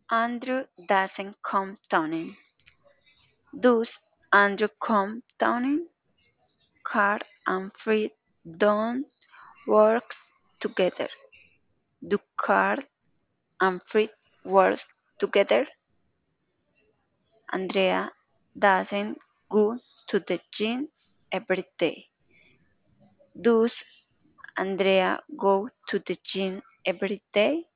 Andrew doesn't come tuning. Does Andrew come tuning? Carl and Fred don't work together. Do Carl and Fred work together? Andrea doesn't go to the gym every day. Does Andrea go to the gym every day?